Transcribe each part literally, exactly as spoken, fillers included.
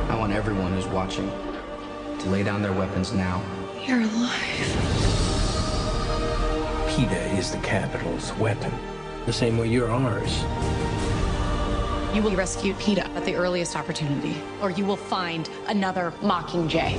I want everyone who's watching to lay down their weapons now. You're alive. PETA is the Capitol's weapon, the same way you're ours. You will rescue PETA at the earliest opportunity, or you will find another Mockingjay.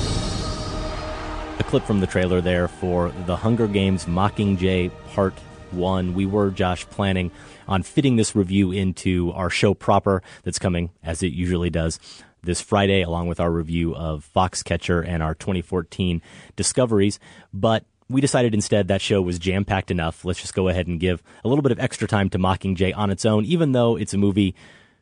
A clip from the trailer there for The Hunger Games Mockingjay Part one. We were, Josh, planning on fitting this review into our show proper that's coming, as it usually does, this Friday, along with our review of Foxcatcher and our twenty fourteen discoveries. But we decided instead that show was jam-packed enough. Let's just go ahead and give a little bit of extra time to Mockingjay on its own, even though it's a movie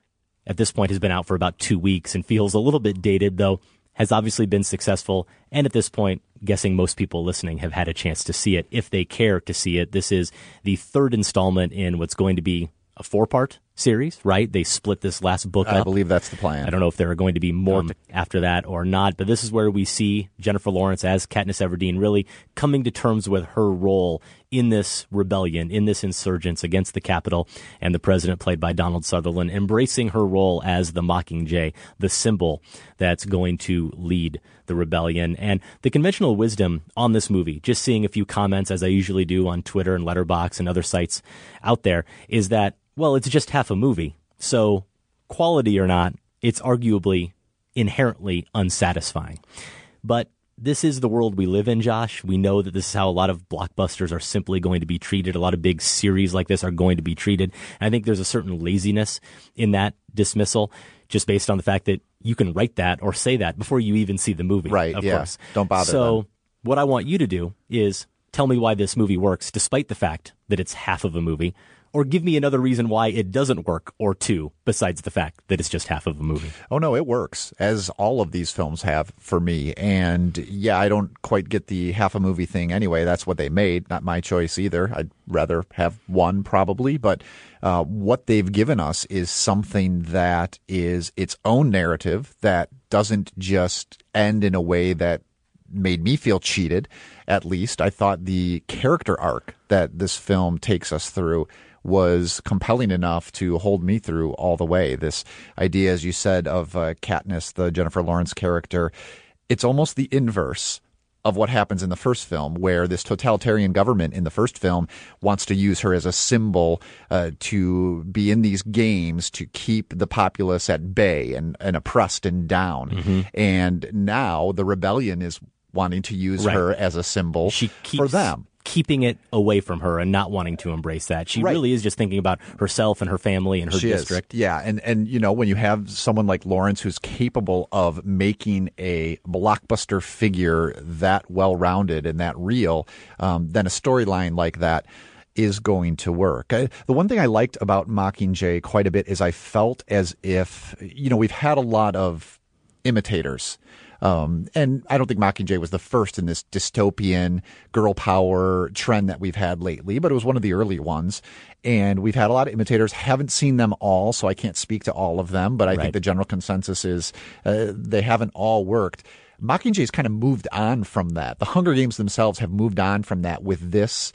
at this point has been out for about two weeks and feels a little bit dated, though has obviously been successful. And at this point, guessing most people listening have had a chance to see it if they care to see it. This is the third installment in what's going to be a four-part series, right? They split this last book up. I believe that's the plan. I don't know if there are going to be more um, after that or not, but this is where we see Jennifer Lawrence as Katniss Everdeen really coming to terms with her role in this rebellion, in this insurgence against the Capitol, and the president, played by Donald Sutherland, embracing her role as the Mockingjay, the symbol that's going to lead the rebellion. And the conventional wisdom on this movie, just seeing a few comments as I usually do on Twitter and Letterboxd and other sites out there, is that, well, it's just half a movie. So quality or not, it's arguably inherently unsatisfying. But this is the world we live in, Josh. We know that this is how a lot of blockbusters are simply going to be treated. A lot of big series like this are going to be treated. And I think there's a certain laziness in that dismissal, just based on the fact that you can write that or say that before you even see the movie. Right, of yeah. course. Don't bother So them. What I want you to do is tell me why this movie works, despite the fact that it's half of a movie. Or give me another reason why it doesn't work, or two, besides the fact that it's just half of a movie. Oh, no, it works, as all of these films have for me. And, yeah, I don't quite get the half a movie thing anyway. That's what they made. Not my choice either. I'd rather have one, probably. But uh, what they've given us is something that is its own narrative that doesn't just end in a way that made me feel cheated, at least. I thought the character arc that this film takes us through was compelling enough to hold me through all the way. This idea, as you said, of uh, Katniss, the Jennifer Lawrence character, it's almost the inverse of what happens in the first film, where this totalitarian government in the first film wants to use her as a symbol uh, to be in these games to keep the populace at bay and, and oppressed and down. Mm-hmm. And now the rebellion is wanting to use right. her as a symbol she keeps- for them. keeping it away from her and not wanting to embrace that. She right. really is just thinking about herself and her family and her she district. Is. Yeah, and, and you know, when you have someone like Lawrence who's capable of making a blockbuster figure that well-rounded and that real, um, then a storyline like that is going to work. I, the one thing I liked about Mockingjay quite a bit is I felt as if, you know, we've had a lot of imitators. Um, and I don't think Mockingjay was the first in this dystopian girl power trend that we've had lately, but it was one of the early ones. And we've had a lot of imitators. Haven't seen them all, so I can't speak to all of them. But I right. think the general consensus is uh, they haven't all worked. Mockingjay's kind of moved on from that. The Hunger Games themselves have moved on from that with this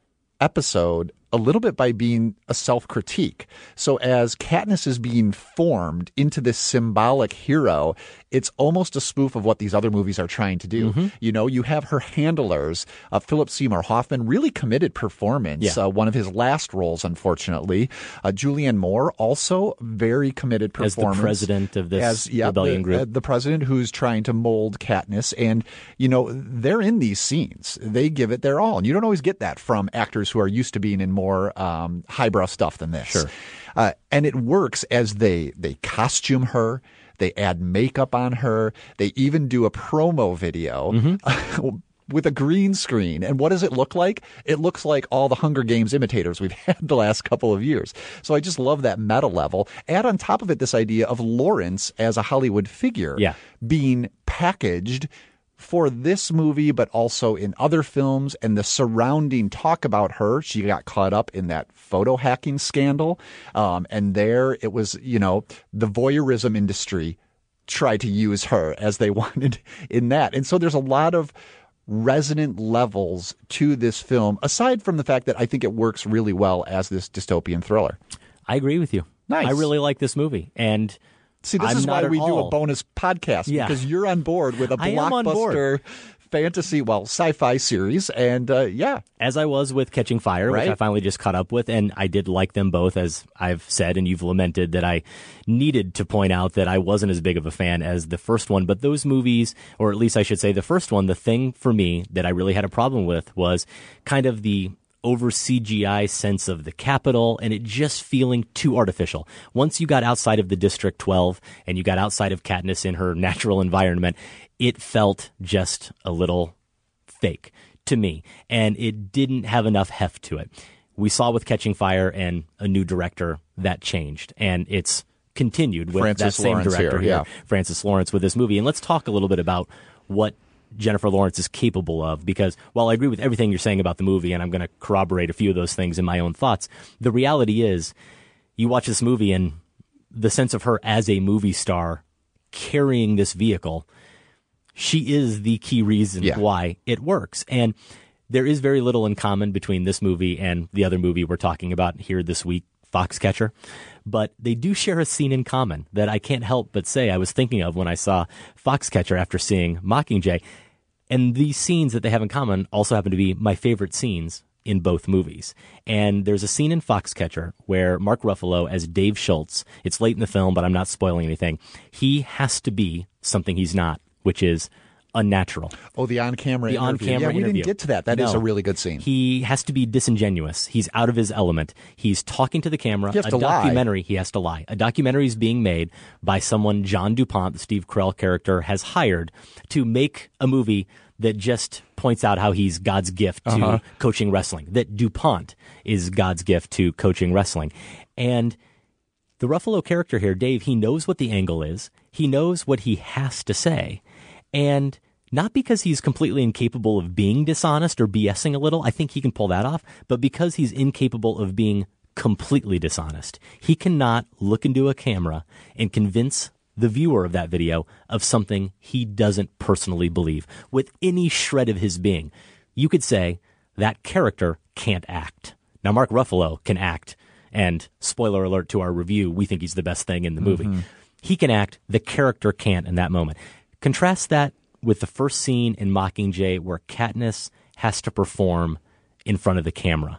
episode a little bit by being a self-critique. So as Katniss is being formed into this symbolic hero, it's almost a spoof of what these other movies are trying to do. Mm-hmm. You know, you have her handlers, uh, Philip Seymour Hoffman, really committed performance. Yeah. Uh, one of his last roles, unfortunately. Uh, Julianne Moore, also very committed performance. As the president of this as, yeah, rebellion the, group. Uh, the president who's trying to mold Katniss. And, you know, they're in these scenes. They give it their all. And you don't always get that from actors who are used to being in more more um, highbrow stuff than this. Sure. Uh, and it works as they they costume her, they add makeup on her, they even do a promo video mm-hmm. with a green screen. And what does it look like? It looks like all the Hunger Games imitators we've had the last couple of years. So I just love that meta level. Add on top of it this idea of Lawrence as a Hollywood figure yeah. being packaged for this movie, but also in other films, and the surrounding talk about her. She got caught up in that photo hacking scandal. Um, and there it was, you know, the voyeurism industry tried to use her as they wanted in that. And so there's a lot of resonant levels to this film, aside from the fact that I think it works really well as this dystopian thriller. I agree with you. Nice. I really like this movie. And See, this I'm is not why at we do all. a bonus podcast, Yeah. because you're on board with a I am on board. blockbuster fantasy, well, sci-fi series, and uh, yeah. As I was with Catching Fire, which Right. I finally just caught up with, and I did like them both, as I've said, and you've lamented that I needed to point out that I wasn't as big of a fan as the first one. But those movies, or at least I should say the first one, the thing for me that I really had a problem with was kind of the over C G I sense of the Capitol, and it just feeling too artificial. Once you got outside of the District twelve and you got outside of Katniss in her natural environment, it felt just a little fake to me, and it didn't have enough heft to it. We saw with Catching Fire and a new director that changed, and it's continued with Francis that same Lawrence director here, here, yeah. Francis Lawrence, with this movie. And let's talk a little bit about what Jennifer Lawrence is capable of, because while I agree with everything you're saying about the movie, and I'm going to corroborate a few of those things in my own thoughts, the reality is you watch this movie and the sense of her as a movie star carrying this vehicle, she is the key reason Yeah. why it works. And there is very little in common between this movie and the other movie we're talking about here this week, Foxcatcher. But they do share a scene in common that I can't help but say I was thinking of when I saw Foxcatcher after seeing Mockingjay. And these scenes that they have in common also happen to be my favorite scenes in both movies. And there's a scene in Foxcatcher where Mark Ruffalo as Dave Schultz, it's late in the film, but I'm not spoiling anything, he has to be something he's not, which is unnatural. Oh, the on-camera The interview. on-camera Yeah, we interview. didn't get to that. That is No. a really good scene. He has to be disingenuous. He's out of his element. He's talking to the camera. He has a to lie. documentary, he has to lie. A documentary is being made by someone John DuPont, the Steve Carell character, has hired to make a movie that just points out how he's God's gift to Uh-huh. coaching wrestling, that DuPont is God's gift to coaching wrestling. And the Ruffalo character here, Dave, he knows what the angle is. He knows what he has to say. And not because he's completely incapable of being dishonest or BSing a little, I think he can pull that off, but because he's incapable of being completely dishonest. He cannot look into a camera and convince the viewer of that video of something he doesn't personally believe with any shred of his being. You could say that character can't act. Now, Mark Ruffalo can act, and spoiler alert to our review, we think he's the best thing in the movie. Mm-hmm. He can act, the character can't in that moment. Contrast that with the first scene in Mockingjay where Katniss has to perform in front of the camera.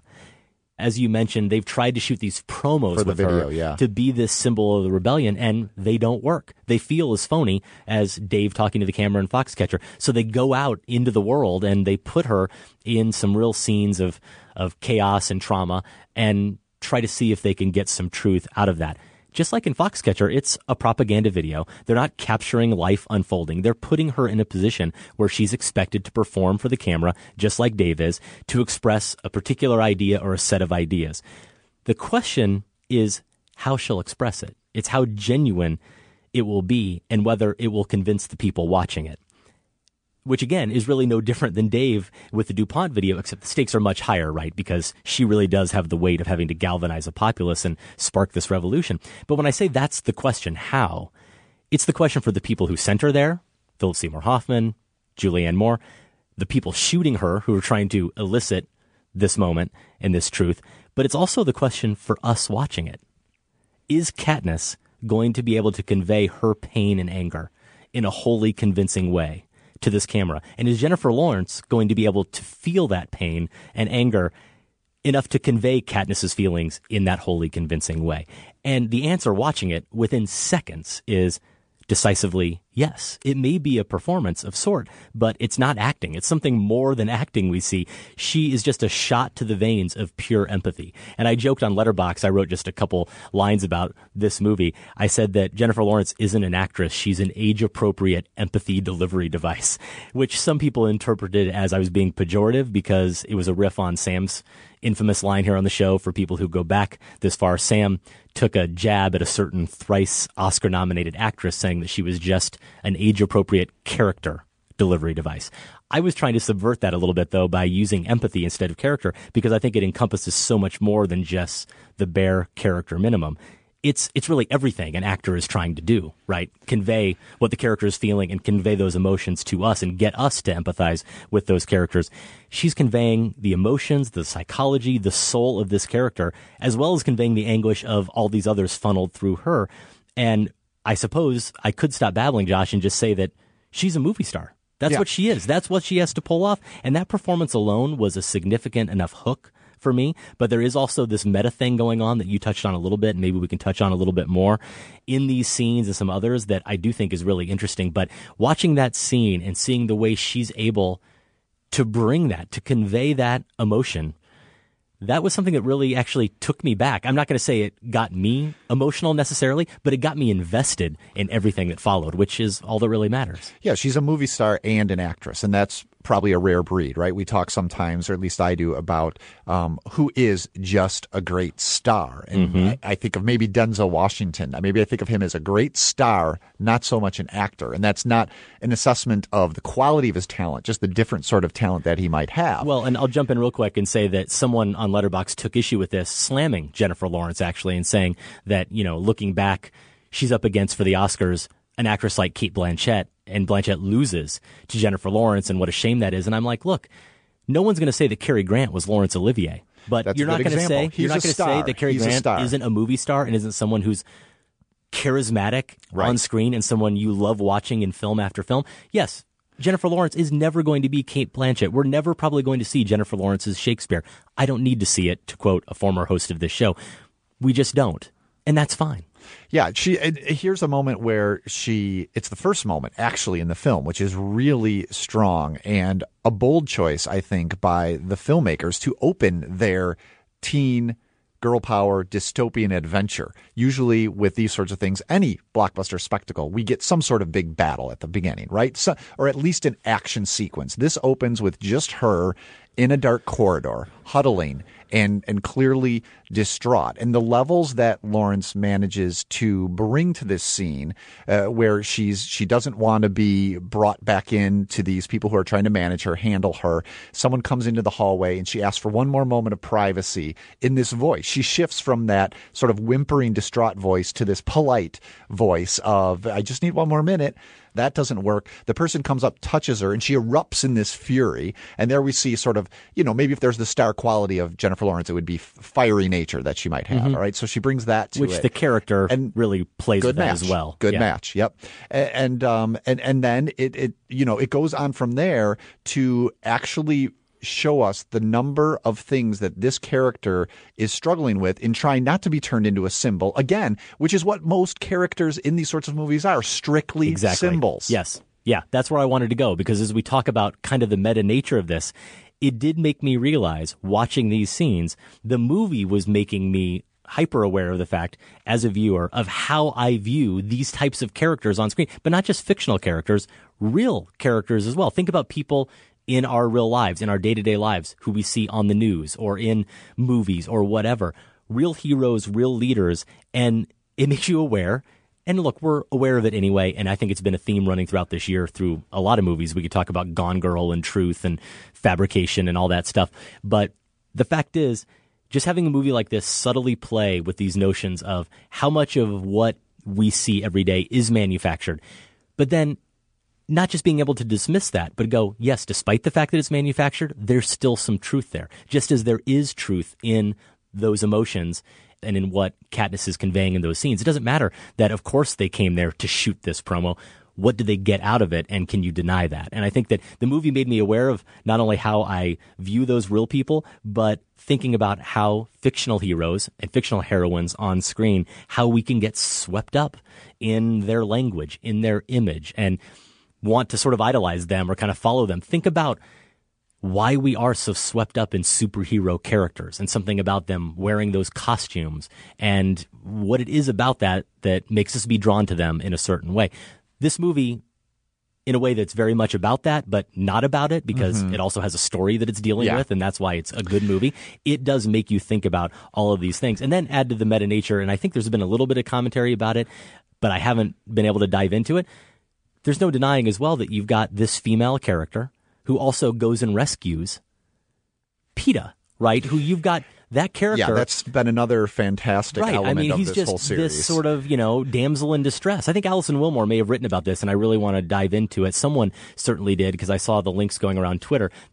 As you mentioned, they've tried to shoot these promos For the with video, her yeah. to be this symbol of the rebellion, and they don't work. They feel as phony as Dave talking to the camera in Foxcatcher. So they go out into the world and they put her in some real scenes of, of chaos and trauma and try to see if they can get some truth out of that. Just like in Foxcatcher, it's a propaganda video. They're not capturing life unfolding. They're putting her in a position where she's expected to perform for the camera, just like Dave is, to express a particular idea or a set of ideas. The question is how she'll express it. It's how genuine it will be and whether it will convince the people watching it. Which, again, is really no different than Dave with the DuPont video, except the stakes are much higher, right? Because she really does have the weight of having to galvanize a populace and spark this revolution. But when I say that's the question, how? It's the question for the people who sent her there, Philip Seymour Hoffman, Julianne Moore, the people shooting her who are trying to elicit this moment and this truth. But it's also the question for us watching it. Is Katniss going to be able to convey her pain and anger in a wholly convincing way to this camera? And is Jennifer Lawrence going to be able to feel that pain and anger enough to convey Katniss's feelings in that wholly convincing way? And the answer watching it within seconds is decisively yes. It may be a performance of sort, but it's not acting. It's something more than acting we see. She is just a shot to the veins of pure empathy. And I joked on Letterboxd, I wrote just a couple lines about this movie. I said that Jennifer Lawrence isn't an actress. She's an age-appropriate empathy delivery device, which some people interpreted as I was being pejorative because it was a riff on Sam's infamous line here on the show. For people who go back this far, Sam took a jab at a certain thrice Oscar-nominated actress saying that she was just an age-appropriate character delivery device. I was trying to subvert that a little bit, though, by using empathy instead of character, because I think it encompasses so much more than just the bare character minimum. It's it's really everything an actor is trying to do, right? Convey what the character is feeling and convey those emotions to us and get us to empathize with those characters. She's conveying the emotions, the psychology, the soul of this character, as well as conveying the anguish of all these others funneled through her. And I suppose I could stop babbling, Josh, and just say that she's a movie star. That's Yeah. what she is. That's what she has to pull off. And that performance alone was a significant enough hook for me. But there is also this meta thing going on that you touched on a little bit, and maybe we can touch on a little bit more in these scenes and some others that I do think is really interesting. But watching that scene and seeing the way she's able to bring that, to convey that emotion, that was something that really actually took me back. I'm not going to say it got me emotional necessarily, but it got me invested in everything that followed, which is all that really matters. Yeah, she's a movie star and an actress, and that's probably a rare breed, right? We talk sometimes, or at least I do, about um, who is just a great star. And Mm-hmm. I, I think of maybe Denzel Washington. Maybe I think of him as a great star, not so much an actor. And that's not an assessment of the quality of his talent, just the different sort of talent that he might have. Well, and I'll jump in real quick and say that someone on Letterboxd took issue with this, slamming Jennifer Lawrence, actually, and saying that, you know, looking back, she's up against, for the Oscars, an actress like Cate Blanchett, and Blanchett loses to Jennifer Lawrence, and what a shame that is. And I'm like, look, no one's going to say that Cary Grant was Laurence Olivier, but That's you're a not good going to say example. you're He's not a going to say star. that Cary He's a Grant star. isn't a movie star and isn't someone who's charismatic Right. on screen and someone you love watching in film after film. Yes, Jennifer Lawrence is never going to be Cate Blanchett. We're never probably going to see Jennifer Lawrence's Shakespeare. I don't need to see it, to quote a former host of this show. We just don't, and that's fine. Yeah, she. And here's a moment where she. It's the first moment actually in the film, which is really strong and a bold choice, I think, by the filmmakers to open their teen girl power dystopian adventure. Usually with these sorts of things, any blockbuster spectacle, we get some sort of big battle at the beginning, right? So, or at least an action sequence. This opens with just her in a dark corridor, huddling and and clearly distraught. And the levels that Lawrence manages to bring to this scene, uh, where she's she doesn't want to be brought back in to these people who are trying to manage her, handle her. Someone comes into the hallway and she asks for one more moment of privacy in this voice. She shifts from that sort of whimpering, distraught voice to this polite voice of, I just need one more minute. That doesn't work. The person comes up, touches her, and she erupts in this fury. And there we see sort of, you know, maybe if there's the star quality of Jennifer Lawrence, it would be fiery nature that she might have. Mm-hmm. All right. So she brings that to Which it. the character and really plays with that as well. Good Yeah. match. Yep. And, and, um, and, and then it, it, you know, it goes on from there to actually show us the number of things that this character is struggling with in trying not to be turned into a symbol again, which is what most characters in these sorts of movies are, strictly Exactly. symbols. Yes. Yeah, that's where I wanted to go, because as we talk about kind of the meta nature of this, it did make me realize, watching these scenes, the movie was making me hyper aware of the fact, as a viewer, of how I view these types of characters on screen, but not just fictional characters, real characters as well. Think about people in our real lives, in our day-to-day lives, who we see on the news or in movies or whatever. Real heroes, real leaders, and it makes you aware. And look, we're aware of it anyway, and I think it's been a theme running throughout this year through a lot of movies. We could talk about Gone Girl and Truth and fabrication and all that stuff. But the fact is, just having a movie like this subtly play with these notions of how much of what we see every day is manufactured, but then not just being able to dismiss that, but go, yes, despite the fact that it's manufactured, there's still some truth there, just as there is truth in those emotions and in what Katniss is conveying in those scenes. It doesn't matter that, of course, they came there to shoot this promo. What did they get out of it, and can you deny that? And I think that the movie made me aware of not only how I view those real people, but thinking about how fictional heroes and fictional heroines on screen, how we can get swept up in their language, in their image, and want to sort of idolize them or kind of follow them. Think about why we are so swept up in superhero characters and something about them wearing those costumes and what it is about that that makes us be drawn to them in a certain way. This movie, in a way that's very much about that, but not about it, because mm-hmm. it also has a story that it's dealing yeah. with, and that's why it's a good movie. It does make you think about all of these things, and then add to the meta nature, and I think there's been a little bit of commentary about it, but I haven't been able to dive into it. There's no denying as well that you've got this female character who also goes and rescues Peeta, right? Who you've got that character. Yeah, that's been another fantastic right. element I mean, of he's this just whole series. This sort of, you know, damsel in distress. I think Alison Wilmore may have written about this, and I really want to dive into it. Someone certainly did, because I saw the links going around Twitter, that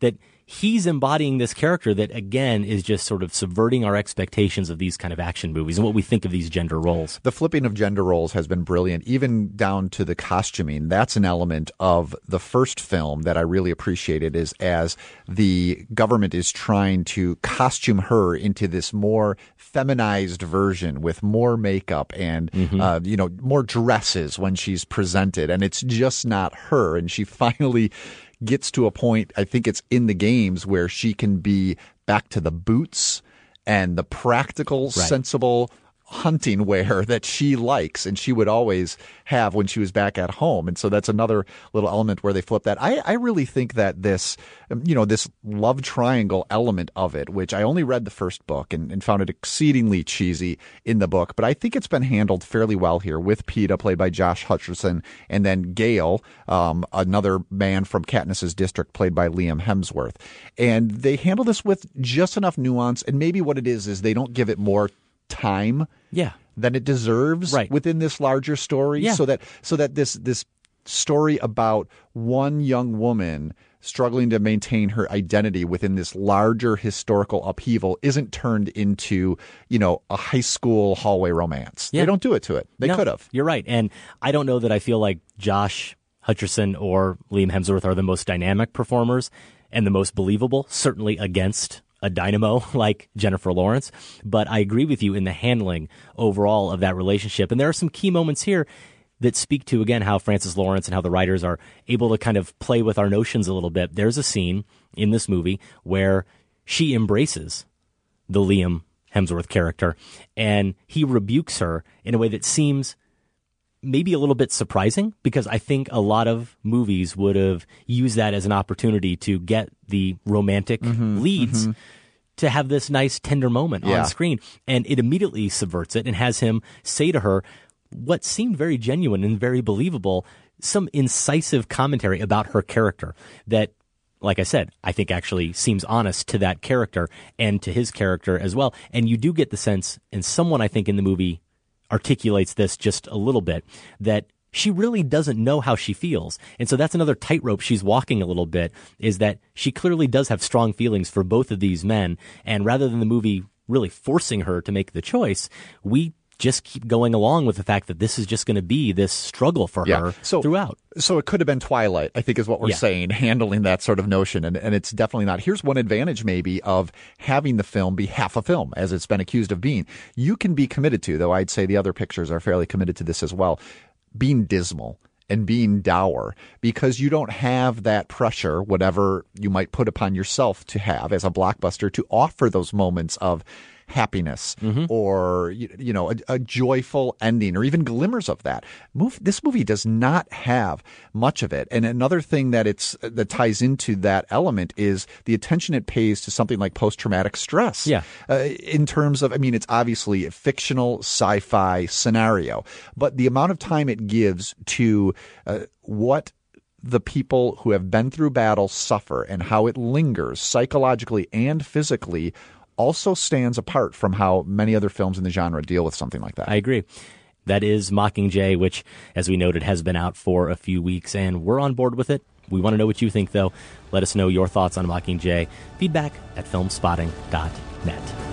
he's embodying this character that, again, is just sort of subverting our expectations of these kind of action movies and what we think of these gender roles. The flipping of gender roles has been brilliant, even down to the costuming. That's an element of the first film that I really appreciated, is as the government is trying to costume her into this more feminized version with more makeup and, mm-hmm. uh, you know, more dresses when she's presented. And it's just not her. And she finally gets to a point, I think it's in the games, where she can be back to the boots and the practical, right. sensible hunting wear that she likes and she would always have when she was back at home. And so that's another little element where they flip that. I, I really think that this, you know, this love triangle element of it, which I only read the first book and, and found it exceedingly cheesy in the book, but I think it's been handled fairly well here with Peeta, played by Josh Hutcherson, and then Gale, um, another man from Katniss's district, played by Liam Hemsworth. And they handle this with just enough nuance, and maybe what it is is they don't give it more time yeah. than it deserves right. within this larger story. Yeah. So that so that this this story about one young woman struggling to maintain her identity within this larger historical upheaval isn't turned into, you know, a high school hallway romance. Yeah. They don't do it to it. They no, could have. You're right. And I don't know that I feel like Josh Hutcherson or Liam Hemsworth are the most dynamic performers and the most believable, certainly against a dynamo like Jennifer Lawrence. But I agree with you in the handling overall of that relationship. And there are some key moments here that speak to, again, how Francis Lawrence and how the writers are able to kind of play with our notions a little bit. There's a scene in this movie where she embraces the Liam Hemsworth character, and he rebukes her in a way that seems maybe a little bit surprising, because I think a lot of movies would have used that as an opportunity to get the romantic mm-hmm, leads mm-hmm. to have this nice tender moment yeah. on screen. And it immediately subverts it and has him say to her what seemed very genuine and very believable, some incisive commentary about her character that, like I said, I think actually seems honest to that character and to his character as well. And you do get the sense, and someone I think in the movie articulates this just a little bit, that she really doesn't know how she feels. And so that's another tightrope she's walking a little bit, is that she clearly does have strong feelings for both of these men. And rather than the movie really forcing her to make the choice, we just keep going along with the fact that this is just going to be this struggle for yeah. her so, throughout. So it could have been Twilight, I think is what we're yeah. saying, handling that sort of notion. And, and it's definitely not. Here's one advantage maybe of having the film be half a film, as it's been accused of being. You can be committed to, though I'd say the other pictures are fairly committed to this as well, being dismal and being dour, because you don't have that pressure, whatever you might put upon yourself to have as a blockbuster, to offer those moments of happiness mm-hmm. or, you, you know, a, a joyful ending or even glimmers of that. Move, this movie does not have much of it. And another thing that it's that ties into that element is the attention it pays to something like post-traumatic stress. Yeah. Uh, in terms of, I mean, it's obviously a fictional sci-fi scenario, but the amount of time it gives to uh, what the people who have been through battle suffer and how it lingers psychologically and physically also stands apart from how many other films in the genre deal with something like that. I agree. That is Mockingjay, which, as we noted, has been out for a few weeks, and we're on board with it. We want to know what you think, though. Let us know your thoughts on Mockingjay. Feedback at filmspotting dot net.